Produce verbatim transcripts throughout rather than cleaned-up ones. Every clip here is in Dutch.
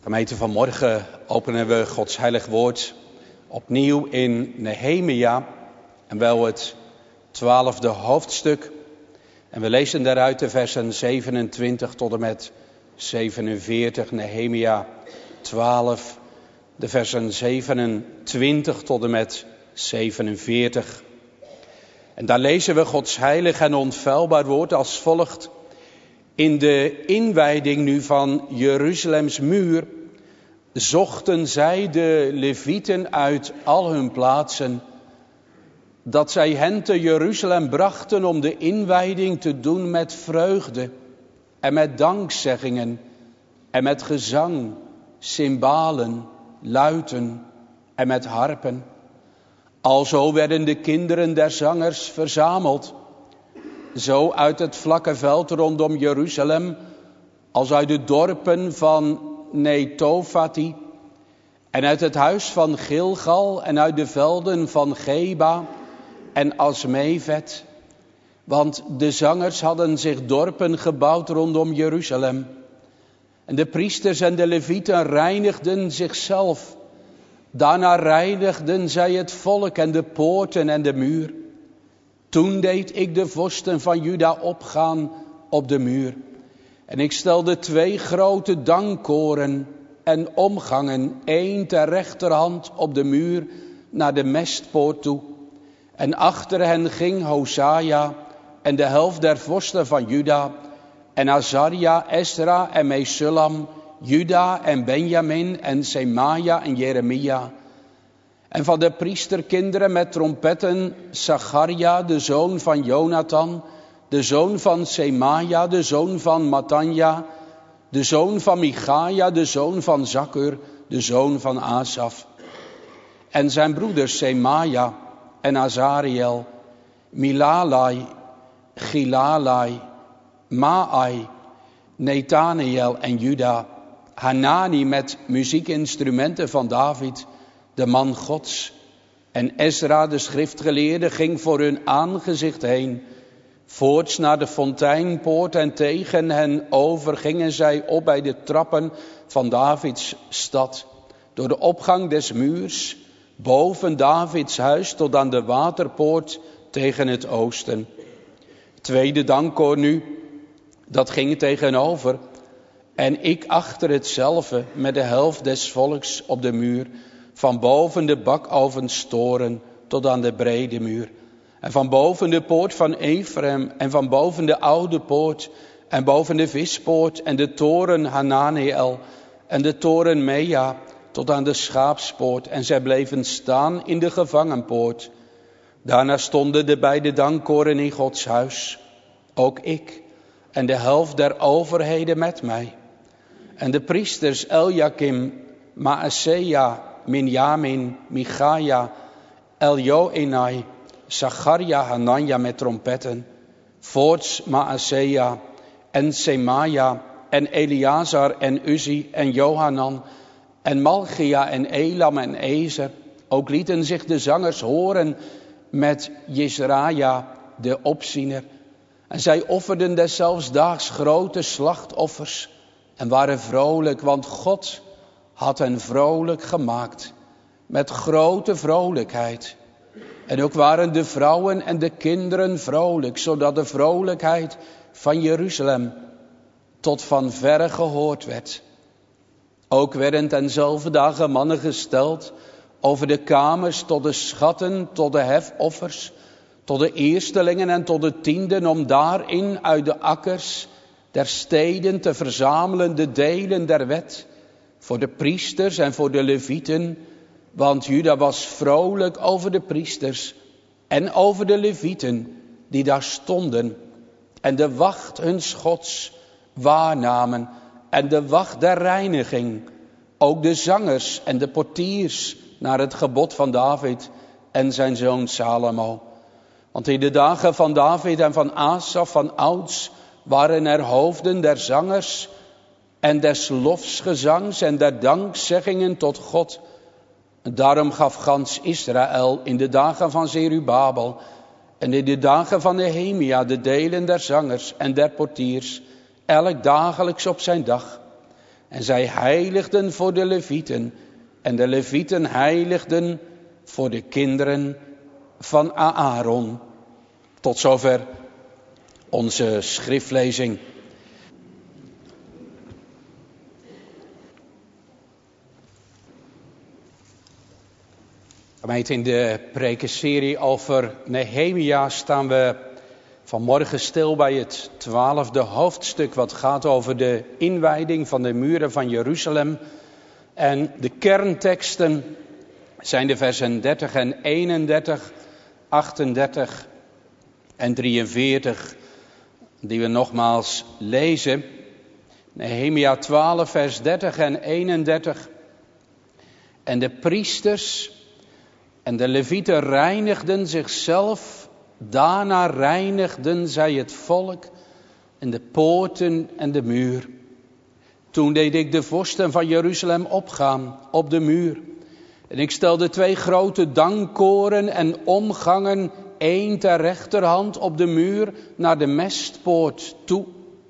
Gemeente, vanmorgen openen we Gods heilig woord opnieuw in Nehemia en wel het twaalfde hoofdstuk. En we lezen daaruit de versen zevenentwintig tot en met zevenenveertig, Nehemia twaalf, de versen zevenentwintig tot en met zevenenveertig. En daar lezen we Gods heilig en onfeilbaar woord als volgt. In de inwijding nu van Jeruzalems muur zochten zij de Levieten uit al hun plaatsen, dat zij hen te Jeruzalem brachten om de inwijding te doen met vreugde en met dankzeggingen en met gezang, cymbalen, luiten en met harpen. Alzo werden de kinderen der zangers verzameld, zo uit het vlakke veld rondom Jeruzalem, als uit de dorpen van Netofati en uit het huis van Gilgal en uit de velden van Geba en Asmevet. Want de zangers hadden zich dorpen gebouwd rondom Jeruzalem. En de priesters en de levieten reinigden zichzelf. Daarna reinigden zij het volk en de poorten en de muur. Toen deed ik de vorsten van Juda opgaan op de muur. En ik stelde twee grote dankkoren en omgangen, één ter rechterhand op de muur naar de mestpoort toe. En achter hen ging Hosaja en de helft der vorsten van Juda, en Azaria, Esra en Mesullam, Juda en Benjamin en Semaja en Jeremia. En van de priesterkinderen met trompetten, Zacharia, de zoon van Jonathan, de zoon van Semaja, de zoon van Matanja, de zoon van Michaja, de zoon van Zakkur, de zoon van Asaf. En zijn broeders Semaja en Azariel, Milalai, Gilalai, Maai, Netaniel en Juda, Hanani met muziekinstrumenten van David, de man Gods. En Ezra, de schriftgeleerde, ging voor hun aangezicht heen. Voorts naar de fonteinpoort en tegen hen over gingen zij op bij de trappen van Davids stad. Door de opgang des muurs, boven Davids huis tot aan de waterpoort tegen het oosten. Tweede dankkoor nu, dat ging tegenover. En ik achter hetzelfde met de helft des volks op de muur. Van boven de bakovenstoren tot aan de brede muur. En van boven de poort van Ephraim en van boven de oude poort en boven de vispoort en de toren Hananeel en de toren Mea tot aan de schaapspoort. En zij bleven staan in de gevangenpoort. Daarna stonden de beide dankkoren in Gods huis. Ook ik en de helft der overheden met mij. En de priesters Eljakim, Maaseia, Minjamin, Michaja, Eljoenai, Zacharia, Hananja met trompetten. Voorts Maaseia en Semaja en Eleazar en Uzi en Johanan en Malchia en Elam en Ezer. Ook lieten zich de zangers horen met Jezraja, de opziener. En zij offerden deszelfs daags grote slachtoffers en waren vrolijk, want God had hen vrolijk gemaakt met grote vrolijkheid. En ook waren de vrouwen en de kinderen vrolijk, zodat de vrolijkheid van Jeruzalem tot van verre gehoord werd. Ook werden tenzelfde dagen mannen gesteld over de kamers tot de schatten, tot de hefoffers, tot de eerstelingen en tot de tienden, om daarin uit de akkers der steden te verzamelen de delen der wet, voor de priesters en voor de levieten, want Juda was vrolijk over de priesters en over de levieten die daar stonden en de wacht huns Gods waarnamen en de wacht der reiniging, ook de zangers en de portiers naar het gebod van David en zijn zoon Salomo. Want in de dagen van David en van Asaf van ouds waren er hoofden der zangers en des lofsgezangs en der dankzeggingen tot God. Daarom gaf gans Israël in de dagen van Zerubabel en in de dagen van Nehemia de delen der zangers en der portiers, elk dagelijks op zijn dag. En zij heiligden voor de Levieten. En de Levieten heiligden voor de kinderen van Aaron. Tot zover onze schriftlezing. Gemeente, in de prekenserie over Nehemia staan we vanmorgen stil bij het twaalfde hoofdstuk, wat gaat over de inwijding van de muren van Jeruzalem. En de kernteksten zijn de versen dertig en eenendertig, achtendertig en drieënveertig, die we nogmaals lezen. Nehemia twaalf, vers dertig en eenendertig. En de priesters en de levieten reinigden zichzelf, daarna reinigden zij het volk en de poorten en de muur. Toen deed ik de vorsten van Jeruzalem opgaan op de muur. En ik stelde twee grote dankkoren en omgangen, één ter rechterhand op de muur naar de mestpoort toe.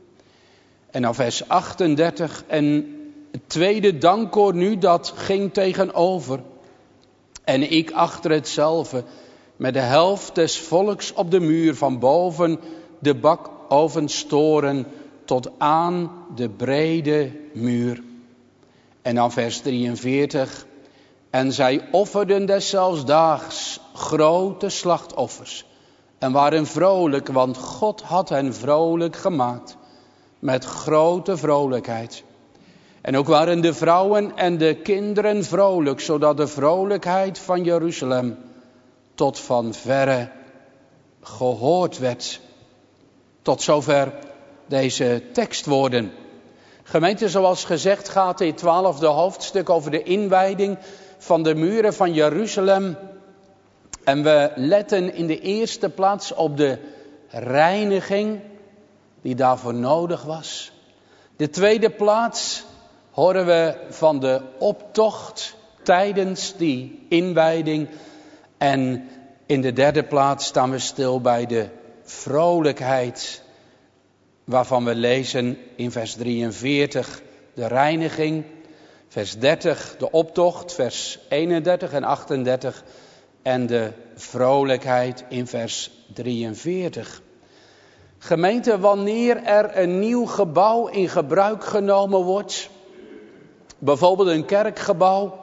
En dan vers achtendertig, en het tweede dankkoor nu, dat ging tegenover. En ik achter hetzelfde, met de helft des volks op de muur, van boven de bakovenstoren tot aan de brede muur. En dan vers drieënveertig. En zij offerden deszelfs daags grote slachtoffers en waren vrolijk, want God had hen vrolijk gemaakt met grote vrolijkheid. En ook waren de vrouwen en de kinderen vrolijk, zodat de vrolijkheid van Jeruzalem tot van verre gehoord werd. Tot zover deze tekstwoorden. Gemeente, zoals gezegd gaat dit twaalfde hoofdstuk over de inwijding van de muren van Jeruzalem. En we letten in de eerste plaats op de reiniging die daarvoor nodig was. De tweede plaats horen we van de optocht tijdens die inwijding. En in de derde plaats staan we stil bij de vrolijkheid, waarvan we lezen in vers drieënveertig de reiniging, vers dertig de optocht, vers eenendertig en achtendertig en de vrolijkheid in vers drieënveertig. Gemeente, wanneer er een nieuw gebouw in gebruik genomen wordt, bijvoorbeeld een kerkgebouw,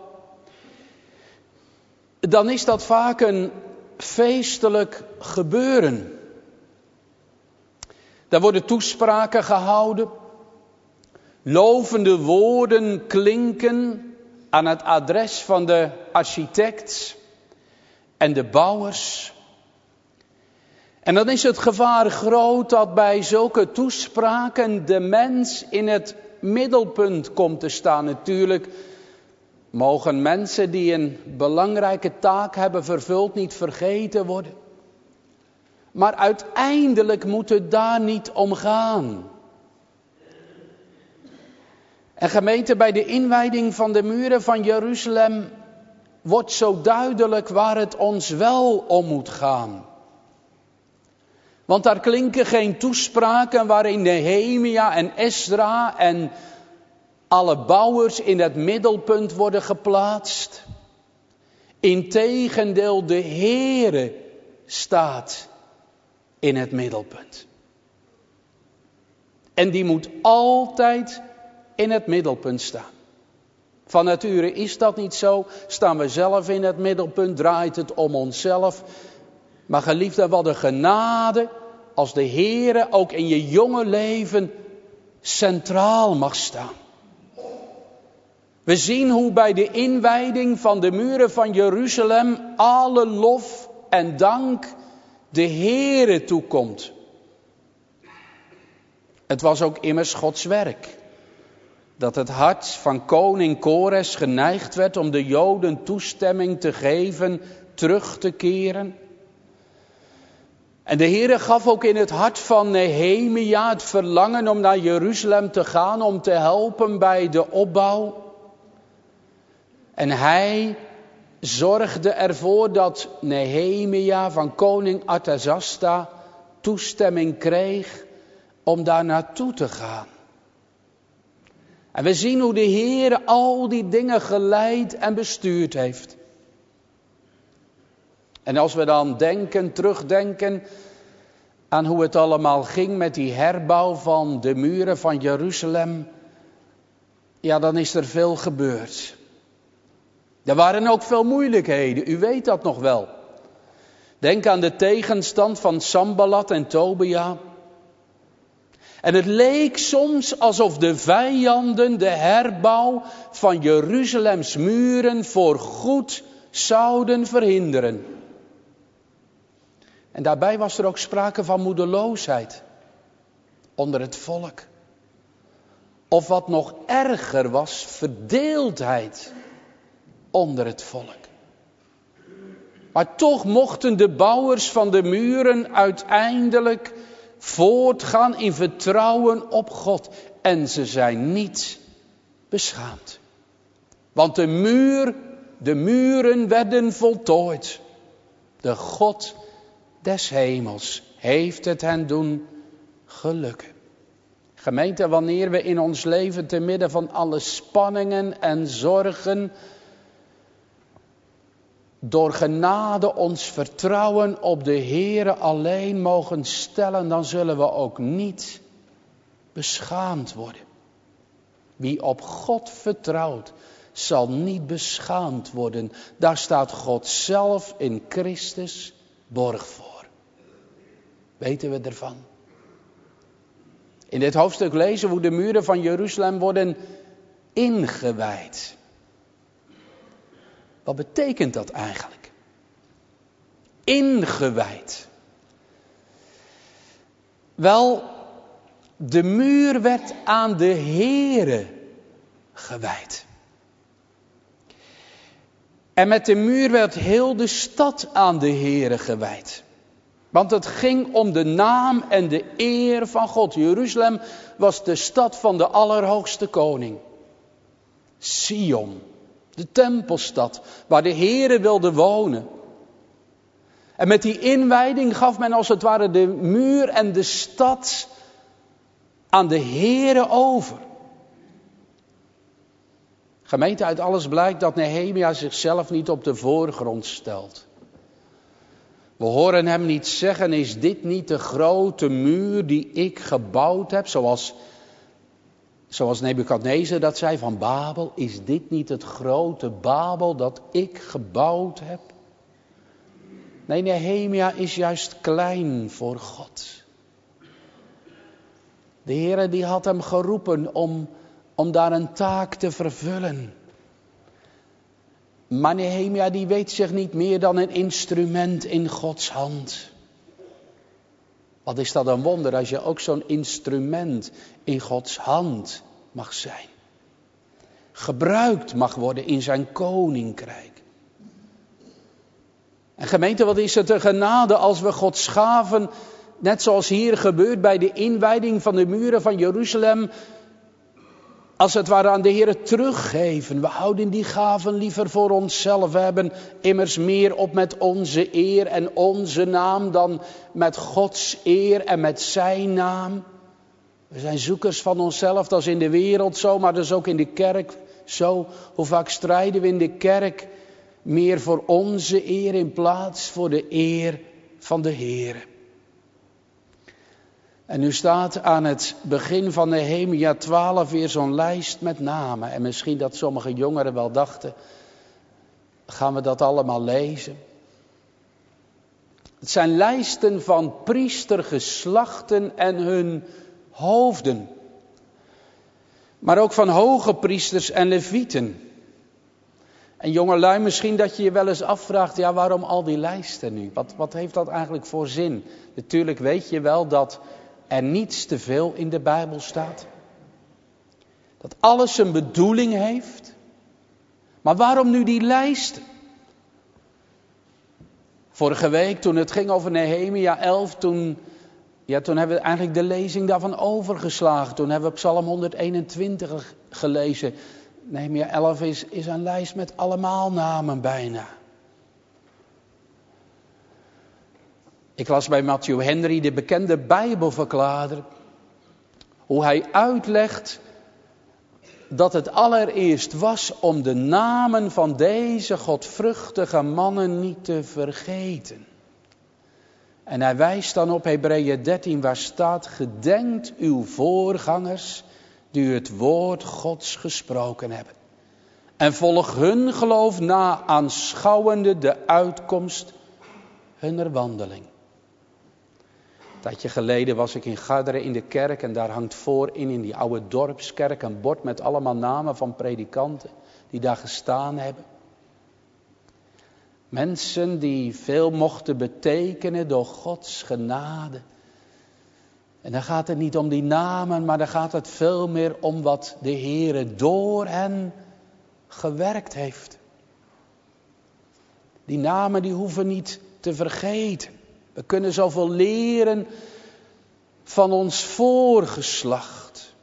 dan is dat vaak een feestelijk gebeuren. Daar worden toespraken gehouden, lovende woorden klinken aan het adres van de architect en de bouwers. En dan is het gevaar groot dat bij zulke toespraken de mens in het middelpunt komt te staan. Natuurlijk mogen mensen die een belangrijke taak hebben vervuld niet vergeten worden. Maar uiteindelijk moet het daar niet om gaan. En gemeente, bij de inwijding van de muren van Jeruzalem wordt zo duidelijk waar het ons wel om moet gaan. Want daar klinken geen toespraken waarin Nehemia en Esdra en alle bouwers in het middelpunt worden geplaatst. Integendeel, de Heere staat in het middelpunt. En die moet altijd in het middelpunt staan. Van nature is dat niet zo. Staan we zelf in het middelpunt, draait het om onszelf. Maar geliefde, wat een genade als de Heere ook in je jonge leven centraal mag staan. We zien hoe bij de inwijding van de muren van Jeruzalem alle lof en dank de Heere toekomt. Het was ook immers Gods werk dat het hart van koning Kores geneigd werd om de Joden toestemming te geven terug te keren. En de Heere gaf ook in het hart van Nehemia het verlangen om naar Jeruzalem te gaan, om te helpen bij de opbouw. En hij zorgde ervoor dat Nehemia van koning Artasasta toestemming kreeg om daar naartoe te gaan. En we zien hoe de Heer al die dingen geleid en bestuurd heeft. En als we dan denken, terugdenken aan hoe het allemaal ging met die herbouw van de muren van Jeruzalem. Ja, dan is er veel gebeurd. Er waren ook veel moeilijkheden, u weet dat nog wel. Denk aan de tegenstand van Sanballat en Tobia. En het leek soms alsof de vijanden de herbouw van Jeruzalems muren voorgoed zouden verhinderen. En daarbij was er ook sprake van moedeloosheid onder het volk. Of wat nog erger was, verdeeldheid onder het volk. Maar toch mochten de bouwers van de muren uiteindelijk voortgaan in vertrouwen op God. En ze zijn niet beschaamd. Want de muur, de muren werden voltooid. De God des hemels heeft het hen doen gelukken. Gemeente, wanneer we in ons leven te midden van alle spanningen en zorgen door genade ons vertrouwen op de Heere alleen mogen stellen, dan zullen we ook niet beschaamd worden. Wie op God vertrouwt, zal niet beschaamd worden. Daar staat God zelf in Christus borg voor. Weten we ervan? In dit hoofdstuk lezen we hoe de muren van Jeruzalem worden ingewijd. Wat betekent dat eigenlijk? Ingewijd. Wel, de muur werd aan de Heere gewijd. En met de muur werd heel de stad aan de Heere gewijd. Want het ging om de naam en de eer van God. Jeruzalem was de stad van de Allerhoogste Koning. Sion, de tempelstad, waar de Heere wilde wonen. En met die inwijding gaf men als het ware de muur en de stad aan de Heere over. Gemeente, uit alles blijkt dat Nehemia zichzelf niet op de voorgrond stelt. We horen hem niet zeggen, is dit niet de grote muur die ik gebouwd heb? Zoals, zoals Nebukadnezar dat zei van Babel. Is dit niet het grote Babel dat ik gebouwd heb? Nee, Nehemia is juist klein voor God. De Heere die had hem geroepen om, om daar een taak te vervullen. Maar Nehemia die weet zich niet meer dan een instrument in Gods hand. Wat is dat een wonder als je ook zo'n instrument in Gods hand mag zijn. Gebruikt mag worden in zijn koninkrijk. En gemeente, wat is het een genade als we Gods gaven, net zoals hier gebeurt bij de inwijding van de muren van Jeruzalem, als het ware aan de Heere teruggeven. We houden die gaven liever voor onszelf. We hebben immers meer op met onze eer en onze naam dan met Gods eer en met zijn naam. We zijn zoekers van onszelf, dat is in de wereld zo, maar dat is ook in de kerk zo. Hoe vaak strijden we in de kerk meer voor onze eer in plaats voor de eer van de Heere. En nu staat aan het begin van Nehemia twaalf weer zo'n lijst met namen. En misschien dat sommige jongeren wel dachten, gaan we dat allemaal lezen? Het zijn lijsten van priestergeslachten en hun hoofden. Maar ook van hoge priesters en levieten. En jongelui, misschien dat je je wel eens afvraagt, ja, waarom al die lijsten nu? Wat, wat heeft dat eigenlijk voor zin? Natuurlijk weet je wel dat er niets te veel in de Bijbel staat. Dat alles een bedoeling heeft. Maar waarom nu die lijsten? Vorige week toen het ging over Nehemia elf, toen, ja, toen hebben we eigenlijk de lezing daarvan overgeslagen. Toen hebben we Psalm honderdeenentwintig gelezen. Nehemia elf is, is een lijst met allemaal namen bijna. Ik las bij Matthew Henry, de bekende Bijbelverklaarder, hoe hij uitlegt dat het allereerst was om de namen van deze godvruchtige mannen niet te vergeten. En hij wijst dan op Hebreeën dertien waar staat: gedenkt uw voorgangers die het woord Gods gesproken hebben. En volg hun geloof na, aanschouwende de uitkomst hunner wandeling. Een tijdje geleden was ik in Garderen in de kerk en daar hangt voorin in die oude dorpskerk een bord met allemaal namen van predikanten die daar gestaan hebben. Mensen die veel mochten betekenen door Gods genade. En dan gaat het niet om die namen, maar dan gaat het veel meer om wat de Heere door hen gewerkt heeft. Die namen die hoeven niet te vergeten. We kunnen zoveel leren van ons voorgeslacht.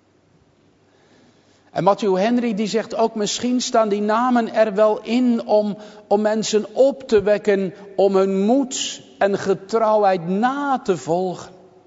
En Matthew Henry die zegt ook, misschien staan die namen er wel in om, om mensen op te wekken, om hun moed en getrouwheid na te volgen.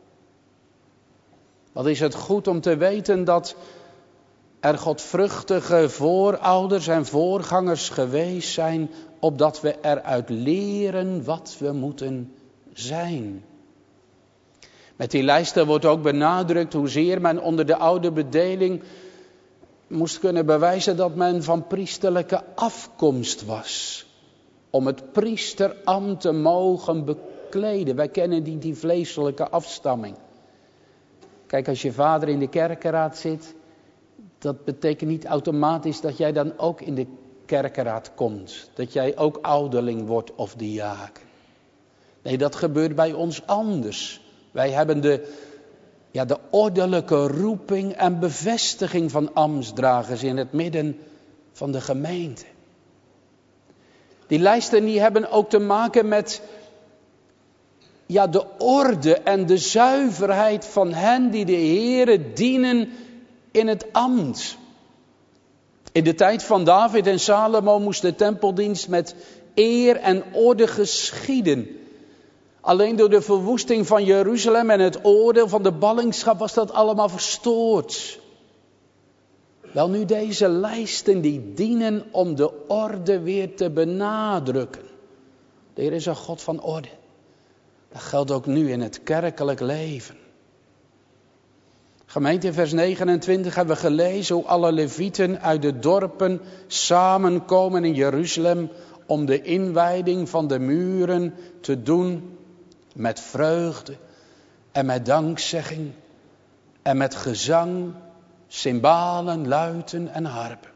Wat is het goed om te weten dat er godvruchtige voorouders en voorgangers geweest zijn, opdat we eruit leren wat we moeten zijn. Met die lijsten wordt ook benadrukt hoezeer men onder de oude bedeling moest kunnen bewijzen dat men van priesterlijke afkomst was. Om het priesterambt te mogen bekleden. Wij kennen die, die vleeselijke afstamming. Kijk, als je vader in de kerkenraad zit, dat betekent niet automatisch dat jij dan ook in de kerkenraad komt. Dat jij ook ouderling wordt of diaken. Nee, dat gebeurt bij ons anders. Wij hebben de, ja, de ordelijke roeping en bevestiging van ambtsdragers in het midden van de gemeente. Die lijsten die hebben ook te maken met ja, de orde en de zuiverheid van hen die de Heere dienen in het ambt. In de tijd van David en Salomo moest de tempeldienst met eer en orde geschieden. Alleen door de verwoesting van Jeruzalem en het oordeel van de ballingschap was dat allemaal verstoord. Wel nu deze lijsten die dienen om de orde weer te benadrukken. De Heer is een God van orde. Dat geldt ook nu in het kerkelijk leven. Gemeente, in vers negenentwintig hebben we gelezen hoe alle levieten uit de dorpen samenkomen in Jeruzalem om de inwijding van de muren te doen met vreugde en met dankzegging en met gezang, cymbalen, luiten en harpen.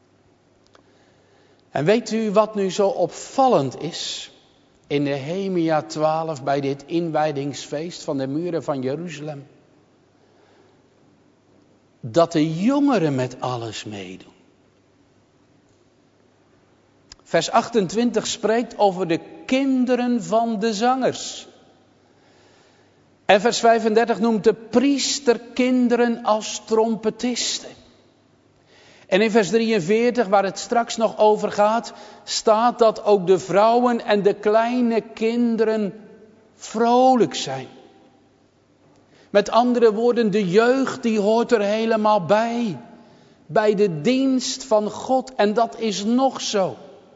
En weet u wat nu zo opvallend is in Nehemia twaalf bij dit inwijdingsfeest van de muren van Jeruzalem? Dat de jongeren met alles meedoen. Vers achtentwintig spreekt over de kinderen van de zangers. En vers vijfendertig noemt de priesterkinderen als trompetisten. En in vers drieënveertig, waar het straks nog over gaat, staat dat ook de vrouwen en de kleine kinderen vrolijk zijn. Met andere woorden, de jeugd die hoort er helemaal bij. Bij de dienst van God. En dat is nog zo.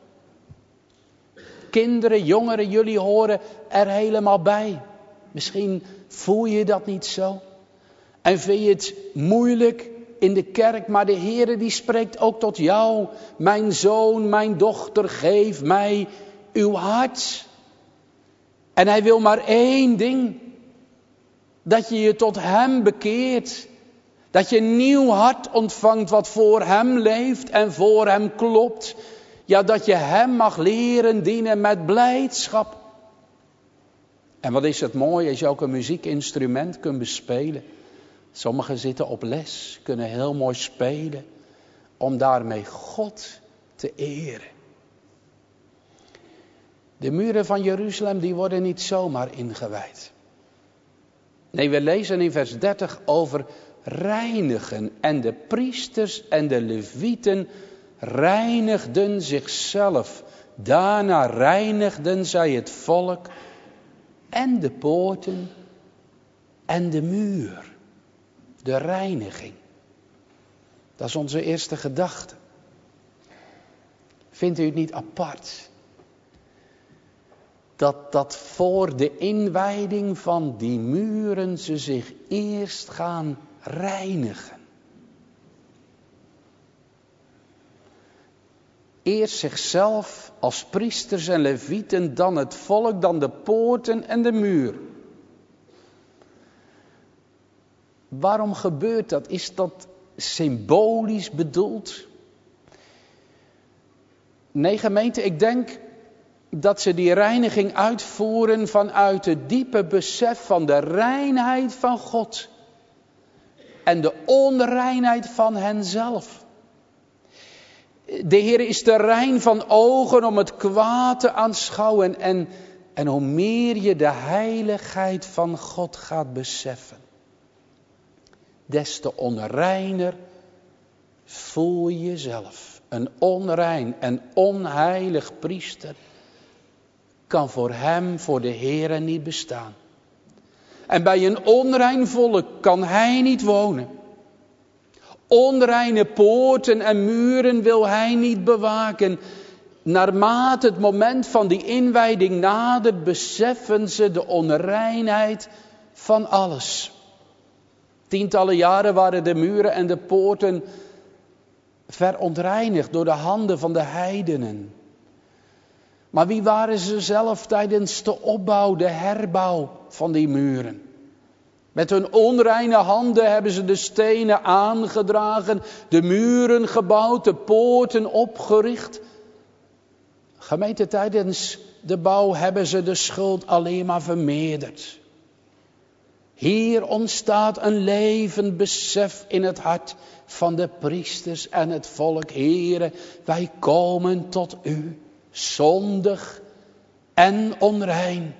Kinderen, jongeren, jullie horen er helemaal bij. Misschien voel je dat niet zo. En vind je het moeilijk in de kerk. Maar de Heere die spreekt ook tot jou. Mijn zoon, mijn dochter, geef mij uw hart. En hij wil maar één ding. Dat je je tot hem bekeert. Dat je een nieuw hart ontvangt wat voor hem leeft en voor hem klopt. Ja, dat je hem mag leren dienen met blijdschap. En wat is het mooi als je ook een muziekinstrument kunt bespelen. Sommigen zitten op les, kunnen heel mooi spelen. Om daarmee God te eren. De muren van Jeruzalem die worden niet zomaar ingewijd. Nee, we lezen in vers dertig over reinigen. En de priesters en de levieten reinigden zichzelf. Daarna reinigden zij het volk en de poorten en de muur. De reiniging. Dat is onze eerste gedachte. Vindt u het niet apart? Dat, dat voor de inwijding van die muren ze zich eerst gaan reinigen. Eerst zichzelf als priesters en levieten, dan het volk, dan de poorten en de muur. Waarom gebeurt dat? Is dat symbolisch bedoeld? Nee, gemeente, ik denk dat ze die reiniging uitvoeren vanuit het diepe besef van de reinheid van God. En de onreinheid van henzelf. De Heer is te rein van ogen om het kwaad te aanschouwen. En, en hoe meer je de heiligheid van God gaat beseffen, des te onreiner voel je jezelf. Een onrein en onheilig priester kan voor hem, voor de Heere niet bestaan. En bij een onrein volk kan hij niet wonen. Onreine poorten en muren wil hij niet bewaken. Naarmate het moment van die inwijding nadert, beseffen ze de onreinheid van alles. Tientallen jaren waren de muren en de poorten verontreinigd door de handen van de heidenen. Maar wie waren ze zelf tijdens de opbouw, de herbouw van die muren? Met hun onreine handen hebben ze de stenen aangedragen, de muren gebouwd, de poorten opgericht. Gemeente, tijdens de bouw hebben ze de schuld alleen maar vermeerderd. Hier ontstaat een levend besef in het hart van de priesters en het volk. Heere, wij komen tot u, zondig en onrein.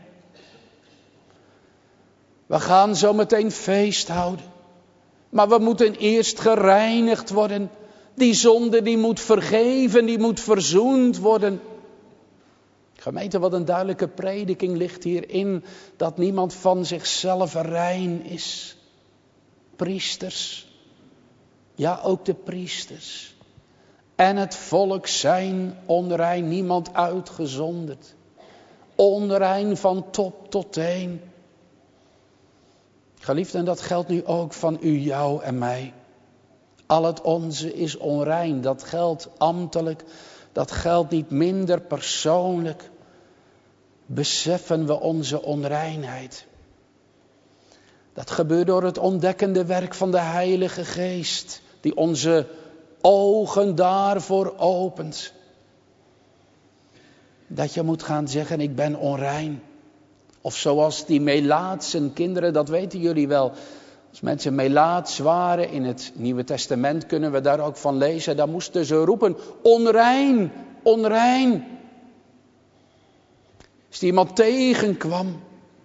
We gaan zo meteen feest houden. Maar we moeten eerst gereinigd worden. Die zonde die moet vergeven, die moet verzoend worden. Gemeente, wat een duidelijke prediking ligt hierin. Dat niemand van zichzelf rein is. Priesters. Ja, ook de priesters. En het volk zijn onrein, niemand uitgezonderd. Onrein van top tot teen. Geliefden, en dat geldt nu ook van u, jou en mij. Al het onze is onrein. Dat geldt ambtelijk. Dat geldt niet minder persoonlijk. Beseffen we onze onreinheid. Dat gebeurt door het ontdekkende werk van de Heilige Geest. Die onze ogen daarvoor opent. Dat je moet gaan zeggen, ik ben onrein. Of zoals die Melaatsen kinderen, dat weten jullie wel. Als mensen Melaats waren in het Nieuwe Testament kunnen we daar ook van lezen. Dan moesten ze roepen, onrein, onrein. Als die iemand tegenkwam,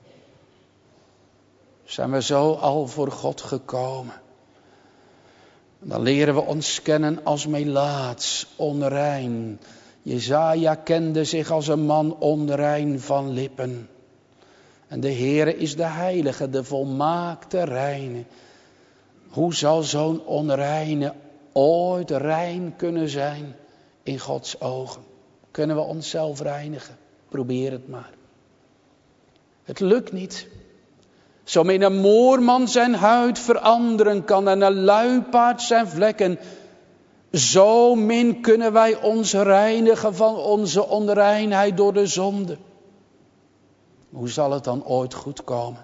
zijn we zo al voor God gekomen. Dan leren we ons kennen als Melaats, onrein. Jesaja kende zich als een man onrein van lippen. En de Heere is de heilige, de volmaakte reine. Hoe zal zo'n onreine ooit rein kunnen zijn in Gods ogen? Kunnen we onszelf reinigen? Probeer het maar. Het lukt niet. Zo min een moorman zijn huid veranderen kan en een luipaard zijn vlekken. Zo min kunnen wij ons reinigen van onze onreinheid door de zonde. Hoe zal het dan ooit goed komen?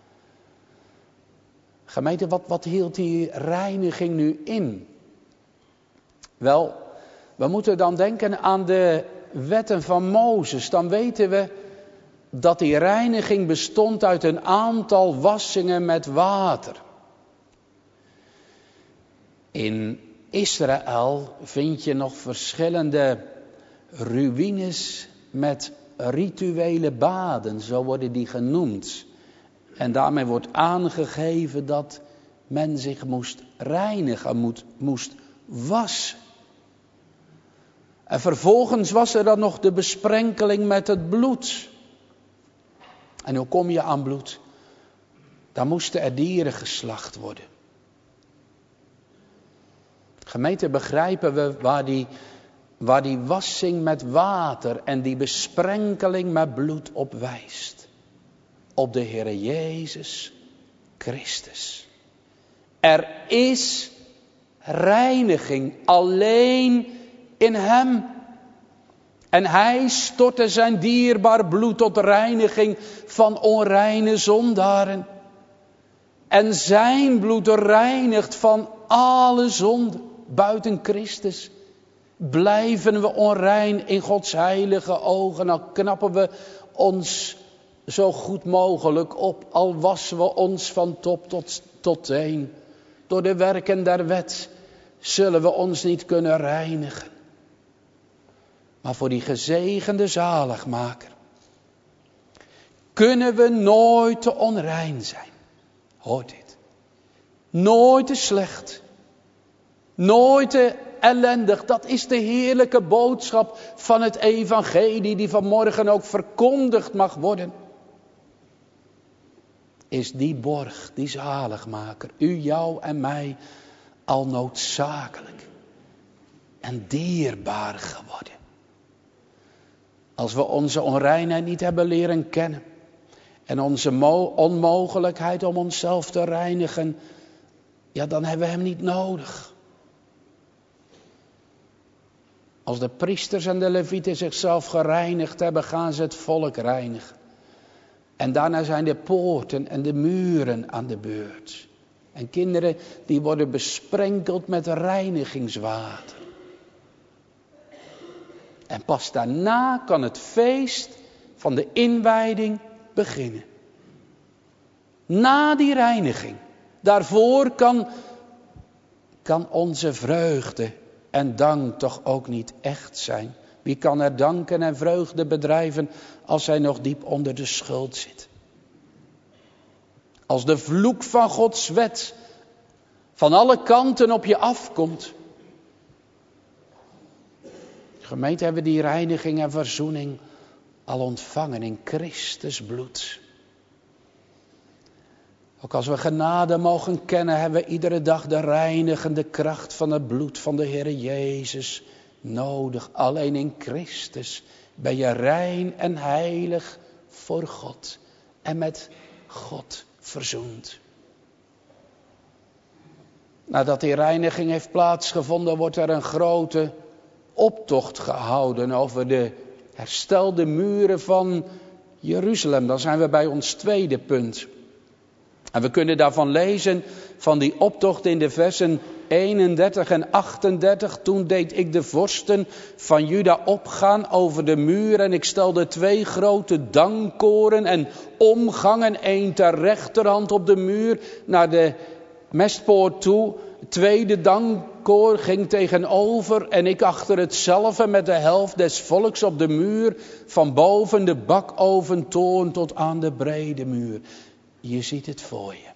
Gemeente, wat, wat hield die reiniging nu in? Wel, we moeten dan denken aan de wetten van Mozes. Dan weten we dat die reiniging bestond uit een aantal wassingen met water. In Israël vind je nog verschillende ruïnes met rituele baden, zo worden die genoemd. En daarmee wordt aangegeven dat men zich moest reinigen, moet, moest wassen. En vervolgens was er dan nog de besprenkeling met het bloed. En hoe kom je aan bloed? Dan moesten er dieren geslacht worden. Gemeente, begrijpen we waar die, waar die wassing met water en die besprenkeling met bloed op wijst? Op de Heere Jezus Christus. Er is reiniging alleen in hem. En hij stortte zijn dierbaar bloed tot reiniging van onreine zondaren. En zijn bloed reinigt van alle zonde. Buiten Christus blijven we onrein in Gods heilige ogen. Al knappen we ons zo goed mogelijk op. Al wassen we ons van top tot, tot teen. Door de werken der wet zullen we ons niet kunnen reinigen. Maar voor die gezegende zaligmaker kunnen we nooit te onrein zijn. Hoort dit. Nooit te slecht. Nooit te ellendig. Dat is de heerlijke boodschap van het evangelie die vanmorgen ook verkondigd mag worden. Is die borg, die zaligmaker, u, jou en mij al noodzakelijk en dierbaar geworden. Als we onze onreinheid niet hebben leren kennen en onze mo- onmogelijkheid om onszelf te reinigen, ja, dan hebben we hem niet nodig. Als de priesters en de levieten zichzelf gereinigd hebben, gaan ze het volk reinigen. En daarna zijn de poorten en de muren aan de beurt. En kinderen die worden besprenkeld met reinigingswater. En pas daarna kan het feest van de inwijding beginnen. Na die reiniging. Daarvoor kan, kan onze vreugde en dank toch ook niet echt zijn. Wie kan er danken en vreugde bedrijven als hij nog diep onder de schuld zit? Als de vloek van Gods wet van alle kanten op je afkomt. Gemeente, hebben we die reiniging en verzoening al ontvangen in Christus bloed. Ook als we genade mogen kennen, hebben we iedere dag de reinigende kracht van het bloed van de Heere Jezus nodig. Alleen in Christus ben je rein en heilig voor God en met God verzoend. Nadat die reiniging heeft plaatsgevonden, wordt er een grote optocht gehouden over de herstelde muren van Jeruzalem. Dan zijn we bij ons tweede punt. En we kunnen daarvan lezen van die optocht in de versen eenendertig en achtendertig. Toen deed ik de vorsten van Juda opgaan over de muur. En ik stelde twee grote dankkoren en omgangen. Eén ter rechterhand op de muur naar de mestpoort toe. Het tweede dankkoor ging tegenover. En ik achter hetzelfde met de helft des volks op de muur. Van boven de bakoventoorn tot aan de brede muur. Je ziet het voor je.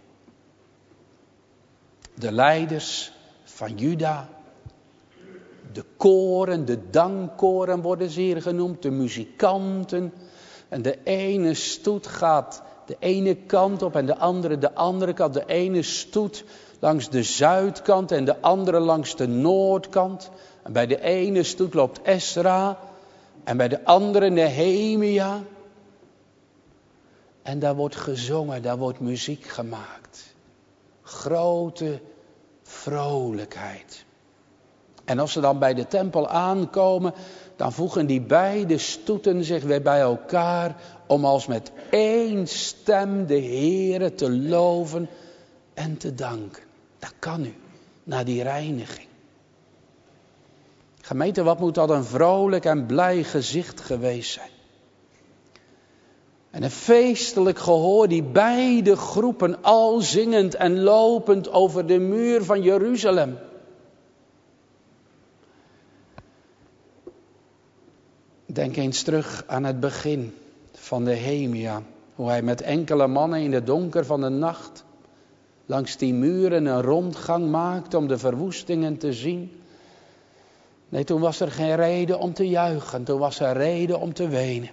De leiders van Juda. De koren, de dankkoren worden ze hier genoemd. De muzikanten. En de ene stoet gaat de ene kant op en de andere de andere kant. De ene stoet langs de zuidkant en de andere langs de noordkant. En bij de ene stoet loopt Esra. En bij de andere Nehemia. En daar wordt gezongen, daar wordt muziek gemaakt. Grote vrolijkheid. En als ze dan bij de tempel aankomen, dan voegen die beide stoeten zich weer bij elkaar om als met één stem de Heere te loven en te danken. Dat kan nu, na die reiniging. Gemeente, wat moet dat een vrolijk en blij gezicht geweest zijn. En een feestelijk gehoor, die beide groepen al zingend en lopend over de muur van Jeruzalem. Denk eens terug aan het begin van Nehemia. Hoe hij met enkele mannen in het donker van de nacht langs die muren een rondgang maakte om de verwoestingen te zien. Nee, toen was er geen reden om te juichen, toen was er reden om te wenen.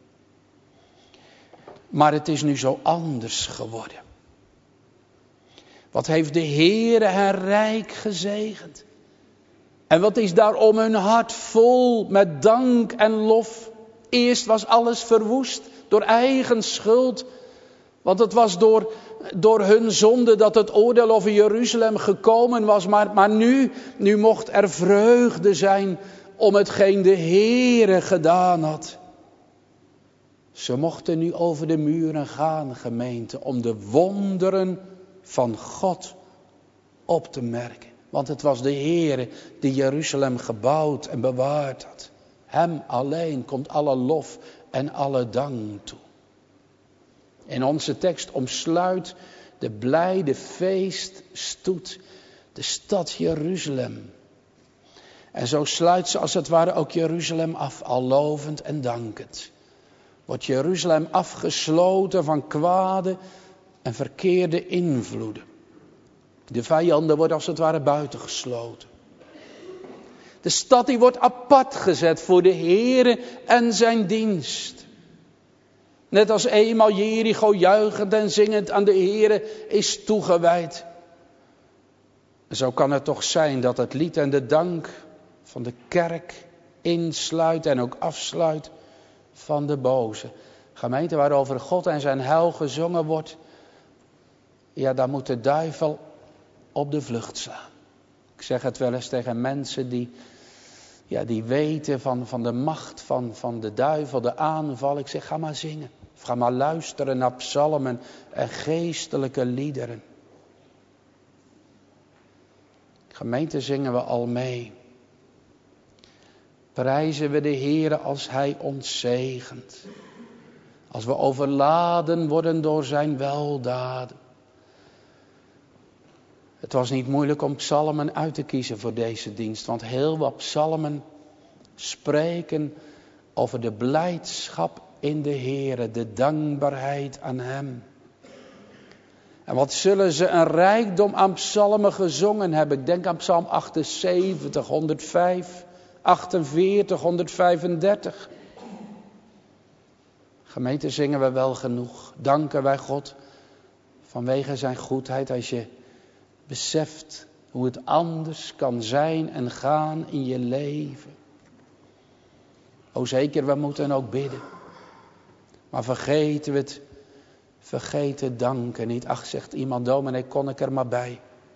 Maar het is nu zo anders geworden. Wat heeft de Heere hen rijk gezegend. En wat is daarom hun hart vol met dank en lof. Eerst was alles verwoest door eigen schuld. Want het was door, door hun zonde dat het oordeel over Jeruzalem gekomen was. Maar, maar nu, nu mocht er vreugde zijn om hetgeen de Heere gedaan had. Ze mochten nu over de muren gaan, gemeente, om de wonderen van God op te merken. Want het was de Heere die Jeruzalem gebouwd en bewaard had. Hem alleen komt alle lof en alle dank toe. In onze tekst omsluit de blijde feeststoet de stad Jeruzalem. En zo sluit ze als het ware ook Jeruzalem af, al lovend en dankend. Wordt Jeruzalem afgesloten van kwade en verkeerde invloeden. De vijanden worden als het ware buitengesloten. De stad die wordt apart gezet voor de Heere en zijn dienst. Net als eenmaal Jericho juichend en zingend aan de Heere is toegewijd. Zo kan het toch zijn dat het lied en de dank van de kerk insluit en ook afsluit van de boze. Gemeente waarover God en zijn heil gezongen wordt. Ja, daar moet de duivel op de vlucht slaan. Ik zeg het wel eens tegen mensen die, ja, die weten van, van de macht van, van de duivel, de aanval. Ik zeg, ga maar zingen. Of ga maar luisteren naar psalmen en geestelijke liederen. Gemeente, zingen we al mee. Prijzen we de Heere als Hij ons zegent. Als we overladen worden door zijn weldaden. Het was niet moeilijk om psalmen uit te kiezen voor deze dienst. Want heel wat psalmen spreken over de blijdschap in de Heere. De dankbaarheid aan Hem. En wat zullen ze een rijkdom aan psalmen gezongen hebben. Ik denk aan psalm achtenzeventig, honderdvijf, achtenveertig, honderdvijfendertig. Gemeente, zingen we wel genoeg. Danken wij God vanwege zijn goedheid. Als je beseft hoe het anders kan zijn en gaan in je leven. O zeker, we moeten ook bidden. Maar vergeten we het, vergeten danken niet. Ach, zegt iemand, dominee, kon ik er maar bij.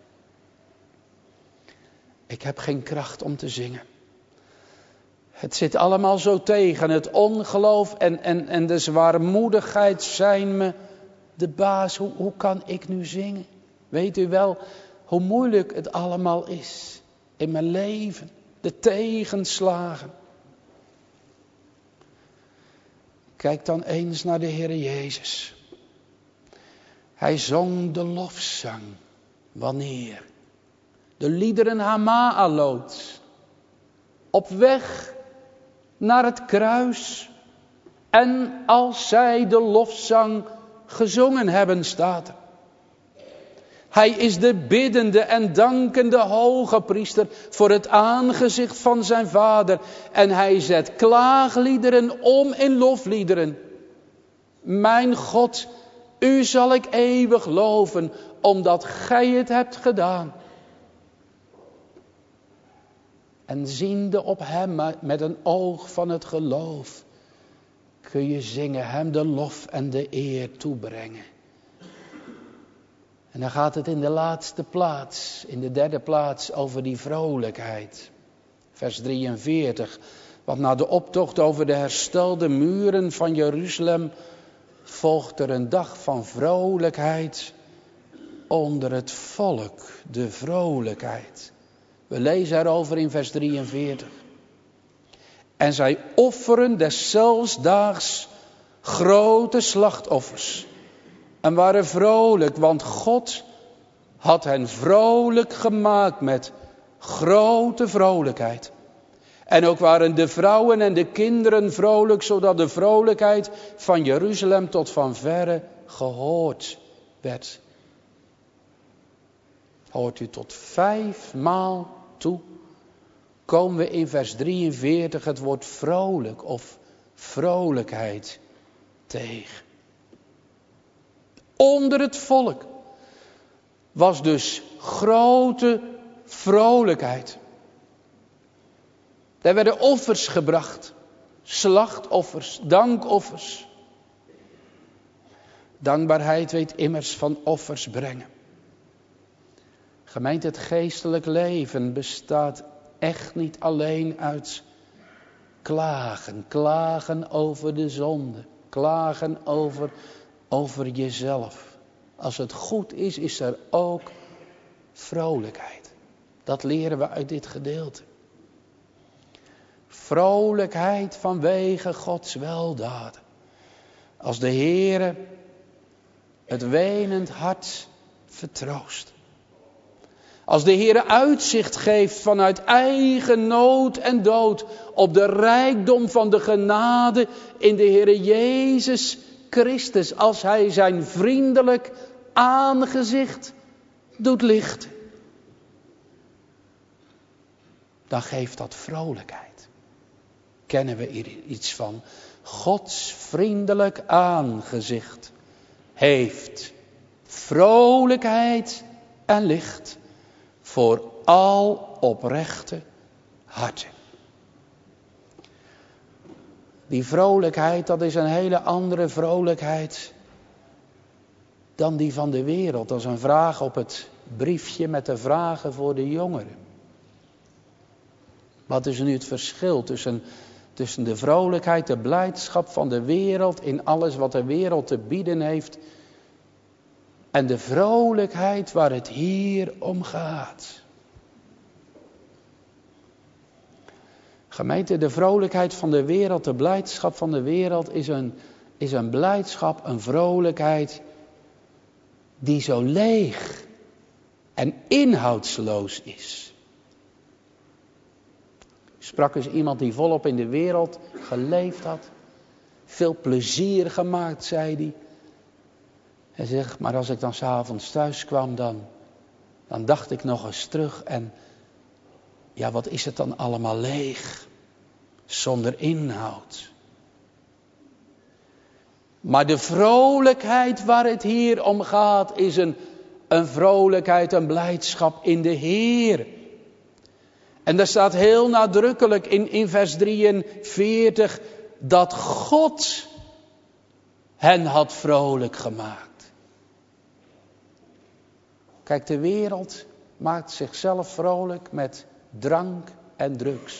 Ik heb geen kracht om te zingen. Het zit allemaal zo tegen. Het ongeloof en, en, en de zwaarmoedigheid zijn me de baas. Hoe, hoe kan ik nu zingen? Weet u wel hoe moeilijk het allemaal is in mijn leven. De tegenslagen. Kijk dan eens naar de Heer Jezus. Hij zong de lofzang. Wanneer? De liederen Hama'alot. Op weg naar het kruis. En als zij de lofzang gezongen hebben, staat er. Hij is de biddende en dankende hoge priester voor het aangezicht van zijn vader. En hij zet klaagliederen om in lofliederen. Mijn God, u zal ik eeuwig loven, omdat gij het hebt gedaan. En ziende op hem met een oog van het geloof, kun je zingen, hem de lof en de eer toebrengen. En dan gaat het in de laatste plaats, in de derde plaats, over die vrolijkheid. Vers drieënveertig. Want na de optocht over de herstelde muren van Jeruzalem volgt er een dag van vrolijkheid onder het volk. De vrolijkheid. We lezen erover in vers drieënveertig. En zij offeren deszelfs daags grote slachtoffers. En waren vrolijk, want God had hen vrolijk gemaakt met grote vrolijkheid. En ook waren de vrouwen en de kinderen vrolijk, zodat de vrolijkheid van Jeruzalem tot van verre gehoord werd. Hoort u tot vijfmaal toe, komen we in vers drieënveertig het woord vrolijk of vrolijkheid tegen. Onder het volk was dus grote vrolijkheid. Daar werden offers gebracht. Slachtoffers, dankoffers. Dankbaarheid weet immers van offers brengen. Gemeente, het geestelijk leven bestaat echt niet alleen uit klagen. Klagen over de zonde. Klagen over, over jezelf. Als het goed is, is er ook vrolijkheid. Dat leren we uit dit gedeelte. Vrolijkheid vanwege Gods weldaden. Als de Heere het wenend hart vertroost. Als de Heere uitzicht geeft vanuit eigen nood en dood op de rijkdom van de genade in de Heere Jezus Christus. Als Hij zijn vriendelijk aangezicht doet lichten. Dan geeft dat vrolijkheid. Kennen we hier iets van? Gods vriendelijk aangezicht heeft vrolijkheid en licht voor al oprechte harten. Die vrolijkheid, dat is een hele andere vrolijkheid dan die van de wereld. Dat is een vraag op het briefje met de vragen voor de jongeren. Wat is nu het verschil tussen, tussen de vrolijkheid, de blijdschap van de wereld in alles wat de wereld te bieden heeft en de vrolijkheid waar het hier om gaat? Gemeente, de vrolijkheid van de wereld, de blijdschap van de wereld is een, is een blijdschap, een vrolijkheid die zo leeg en inhoudsloos is. Ik sprak eens iemand die volop in de wereld geleefd had. Veel plezier gemaakt, zei hij. Hij zegt, maar als ik dan 's avonds thuis kwam, dan, dan dacht ik nog eens terug. En ja, wat is het dan allemaal leeg. Zonder inhoud. Maar de vrolijkheid waar het hier om gaat, is een, een vrolijkheid, een blijdschap in de Heer. En daar staat heel nadrukkelijk in, in vers drieënveertig dat God hen had vrolijk gemaakt. Kijk, de wereld maakt zichzelf vrolijk met drank en drugs.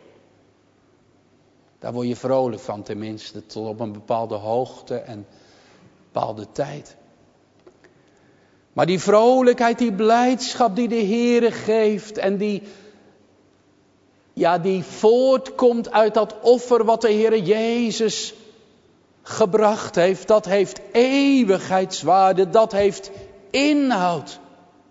Daar word je vrolijk van, tenminste, tot op een bepaalde hoogte en een bepaalde tijd. Maar die vrolijkheid, die blijdschap die de Heere geeft en die, ja, die voortkomt uit dat offer wat de Heere Jezus gebracht heeft, dat heeft eeuwigheidswaarde, dat heeft inhoud.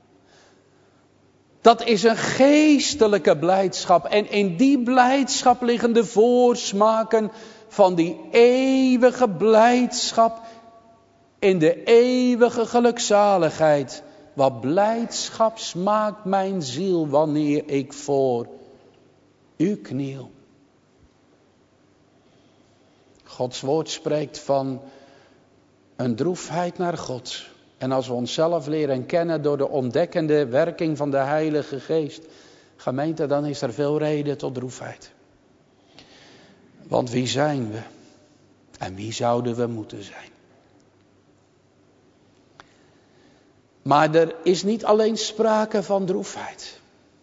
Dat is een geestelijke blijdschap. En in die blijdschap liggen de voorsmaken van die eeuwige blijdschap in de eeuwige gelukzaligheid. Wat blijdschap smaakt mijn ziel wanneer ik voor u kniel. Gods woord spreekt van een droefheid naar God. En als we onszelf leren kennen door de ontdekkende werking van de Heilige Geest, gemeente, dan is er veel reden tot droefheid. Want wie zijn we? En wie zouden we moeten zijn? Maar er is niet alleen sprake van droefheid.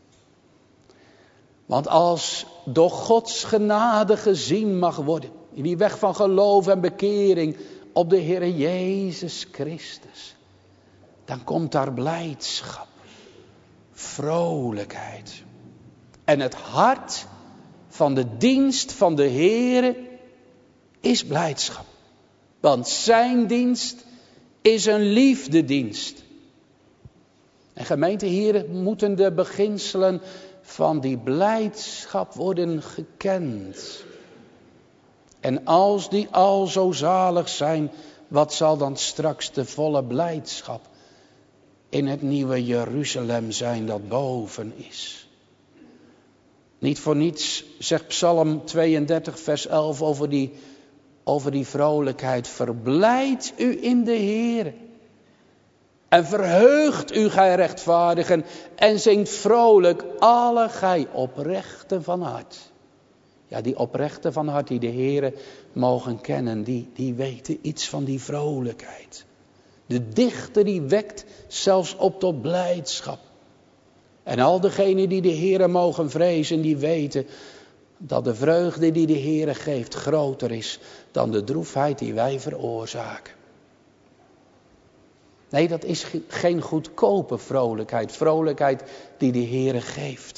Want als door Gods genade gezien mag worden, in die weg van geloof en bekering op de Heer Jezus Christus, dan komt daar blijdschap, vrolijkheid. En het hart van de dienst van de Heere is blijdschap. Want zijn dienst is een liefdedienst. En gemeente, hier moeten de beginselen van die blijdschap worden gekend. En als die al zo zalig zijn, wat zal dan straks de volle blijdschap in het nieuwe Jeruzalem zijn dat boven is? Niet voor niets zegt Psalm tweeëndertig vers elf over die, over die vrolijkheid. Verblijd u in de Heer. En verheugt u gij rechtvaardigen en zingt vrolijk alle gij oprechten van hart. Ja, die oprechten van hart die de Heere mogen kennen, die, die weten iets van die vrolijkheid. De dichter die wekt zelfs op tot blijdschap. En al degenen die de Heere mogen vrezen, die weten dat de vreugde die de Heere geeft groter is dan de droefheid die wij veroorzaken. Nee, dat is geen goedkope vrolijkheid, vrolijkheid die de Heere geeft.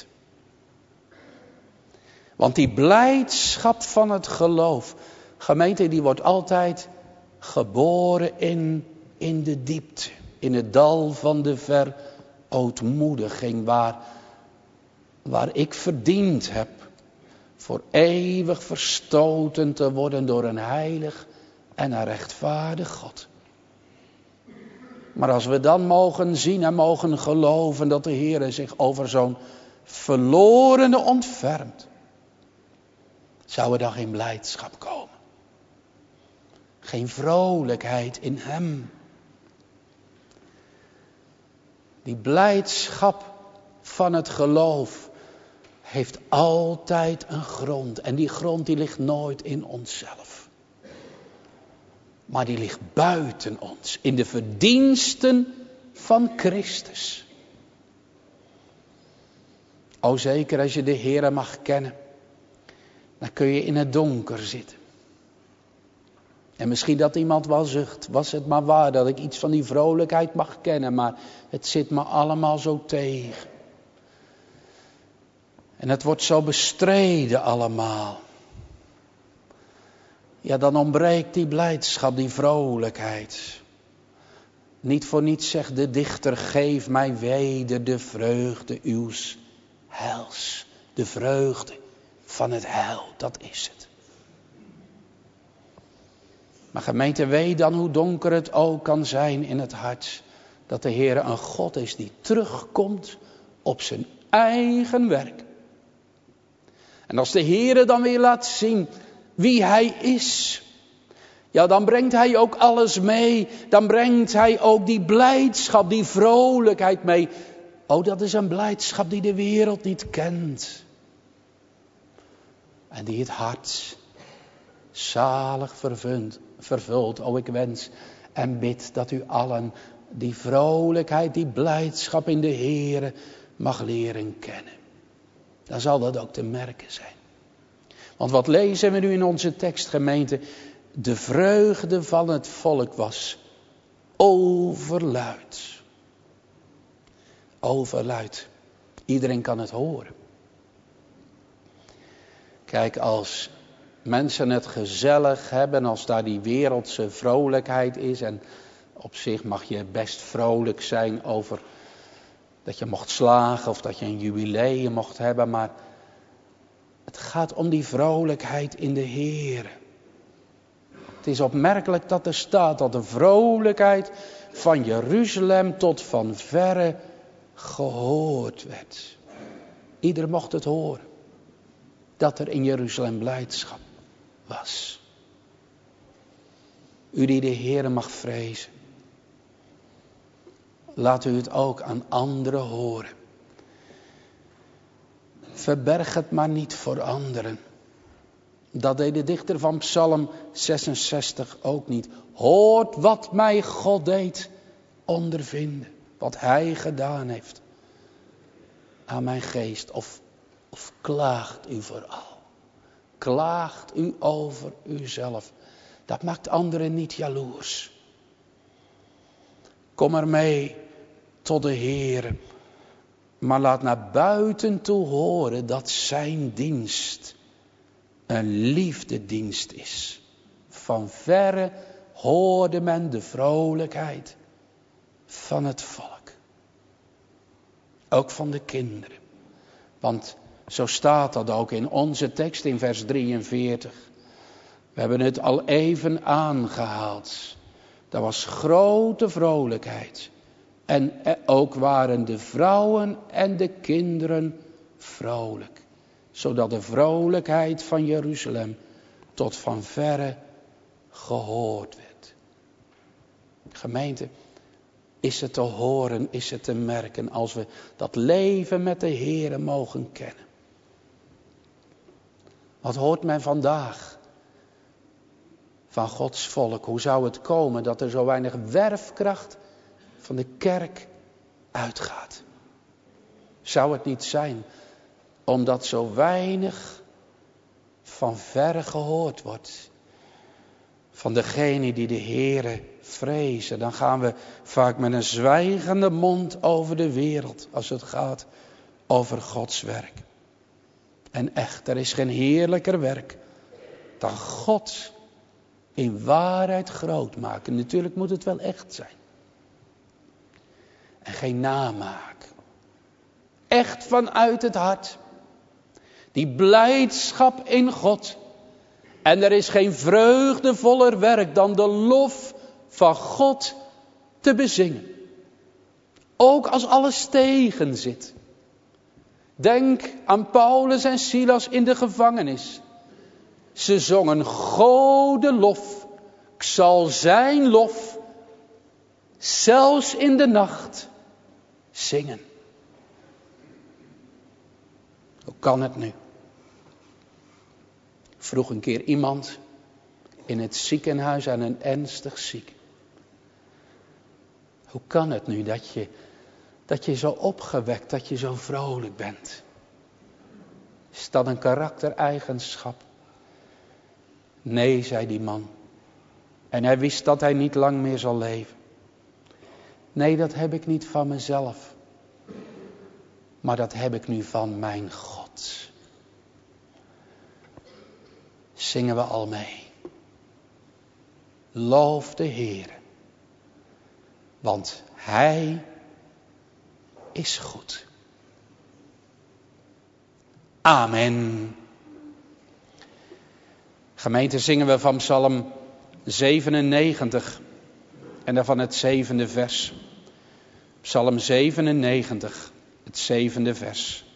Want die blijdschap van het geloof, gemeente, die wordt altijd geboren in, in de diepte. In het dal van de verootmoediging, waar, waar ik verdiend heb voor eeuwig verstoten te worden door een heilig en een rechtvaardig God. Maar als we dan mogen zien en mogen geloven dat de Heer zich over zo'n verlorene ontfermt, zou er dan geen blijdschap komen. Geen vrolijkheid in hem. Die blijdschap van het geloof heeft altijd een grond. En die grond die ligt nooit in onszelf. Maar die ligt buiten ons. In de verdiensten van Christus. O zeker als je de Heere mag kennen. Dan kun je in het donker zitten. En misschien dat iemand wel zucht. Was het maar waar dat ik iets van die vrolijkheid mag kennen. Maar het zit me allemaal zo tegen. En het wordt zo bestreden allemaal. Ja, dan ontbreekt die blijdschap, die vrolijkheid. Niet voor niets zegt de dichter, geef mij weder de vreugde uws heils. De vreugde van het heil, dat is het. Maar gemeente, weet dan hoe donker het ook kan zijn in het hart. Dat de Heer een God is die terugkomt op zijn eigen werk. En als de Heer dan weer laat zien wie hij is. Ja, dan brengt hij ook alles mee. Dan brengt hij ook die blijdschap, die vrolijkheid mee. Oh, dat is een blijdschap die de wereld niet kent. En die het hart zalig vervult. vervult. Oh, ik wens en bid dat u allen die vrolijkheid, die blijdschap in de Heere mag leren kennen. Dan zal dat ook te merken zijn. Want wat lezen we nu in onze tekstgemeente? De vreugde van het volk was overluid. Overluid. Iedereen kan het horen. Kijk, als mensen het gezellig hebben, als daar die wereldse vrolijkheid is. En op zich mag je best vrolijk zijn over dat je mocht slagen of dat je een jubileum mocht hebben. Maar het gaat om die vrolijkheid in de Heere. Het is opmerkelijk dat er staat dat de vrolijkheid van Jeruzalem tot van verre gehoord werd. Ieder mocht het horen. Dat er in Jeruzalem blijdschap was. U die de Heere mag vrezen. Laat u het ook aan anderen horen. Verberg het maar niet voor anderen. Dat deed de dichter van Psalm zesenzestig ook niet. Hoort wat mij God deed ondervinden. Wat hij gedaan heeft aan mijn geest. Of, of klaagt u vooral. Klaagt u over uzelf. Dat maakt anderen niet jaloers. Kom er mee tot de Heere. Maar laat naar buiten toe horen dat zijn dienst een liefdedienst is. Van verre hoorde men de vrolijkheid van het volk. Ook van de kinderen. Want zo staat dat ook in onze tekst in vers drieënveertig. We hebben het al even aangehaald. Er was grote vrolijkheid. En ook waren de vrouwen en de kinderen vrolijk. Zodat de vrolijkheid van Jeruzalem tot van verre gehoord werd. Gemeente, is het te horen, is het te merken als we dat leven met de Heere mogen kennen. Wat hoort men vandaag van Gods volk? Hoe zou het komen dat er zo weinig werfkracht van de kerk uitgaat? Zou het niet zijn omdat zo weinig van verre gehoord wordt van degene die de Heere vrezen? Dan gaan we vaak met een zwijgende mond over de wereld als het gaat over Gods werk. En echt, er is geen heerlijker werk dan God in waarheid groot maken. Natuurlijk moet het wel echt zijn. En geen namaak. Echt vanuit het hart. Die blijdschap in God. En er is geen vreugdevoller werk dan de lof van God te bezingen. Ook als alles tegen zit. Denk aan Paulus en Silas in de gevangenis. Ze zongen Gode lof. Ik zal zijn lof zelfs in de nacht zingen. Hoe kan het nu? Vroeg een keer iemand in het ziekenhuis aan een ernstig ziek. Hoe kan het nu dat je, dat je zo opgewekt, dat je zo vrolijk bent? Is dat een karaktereigenschap? Nee, zei die man. En hij wist dat hij niet lang meer zal leven. Nee, dat heb ik niet van mezelf. Maar dat heb ik nu van mijn God. Zingen we al mee. Loof de Heere. Want Hij is goed. Amen. Gemeente, zingen we van Psalm zevenennegentig. En daarvan het zevende vers. Psalm zevenennegentig, het zevende vers.